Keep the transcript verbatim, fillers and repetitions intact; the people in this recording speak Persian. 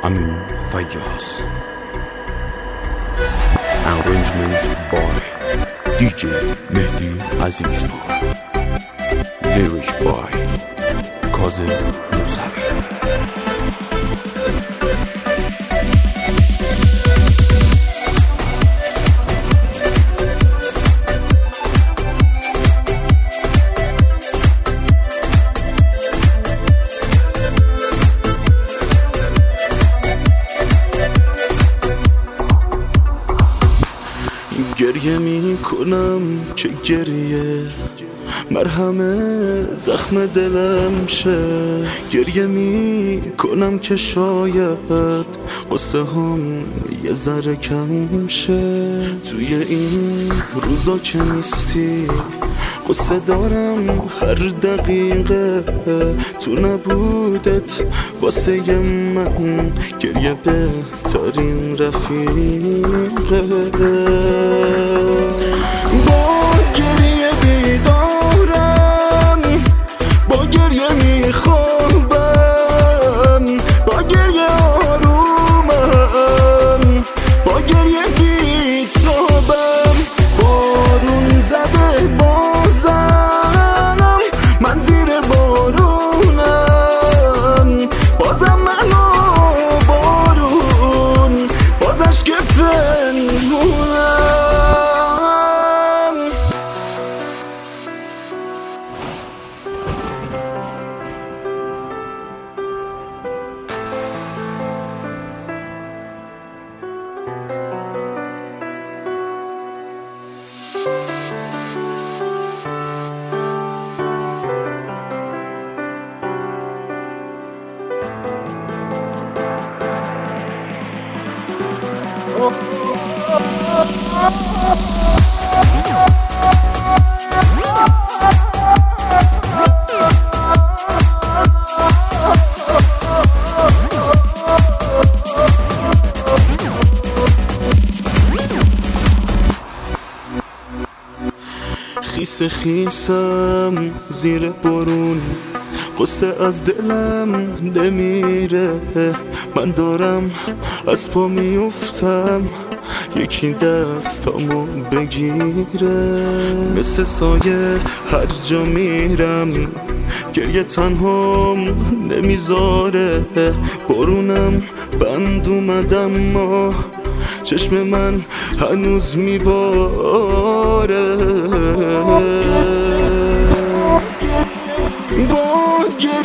Amin Fayyaz. Arrangement by دی جی مهدی عزیزپور. Lyric by کاظم موسوی. گریه می کنم که گریه مرهم زخم دلم شه. گریه می کنم که شاید قصه هم یه ذره کم شه. توی این روزا که نیستی قصه دارم هر دقیقه. تو نبودت واسه من گریه بهترین رفیقه. با گریه بیدارم، با گریه میخوابم، با گریه آرومم، با گریه بیتابم. بارون زده بازم من زیر بارونم، بازم من و بارون بازش که پنهونم. خیس خیسم زیر بارون، قصه از دلم نمیره. من دارم از پا میفتم یکی دستامو بگیره. مثل سایه هر جا میرم گریه تنهام نمیذاره. بارونم بند اومدم ما چشم من هنوز میباره. با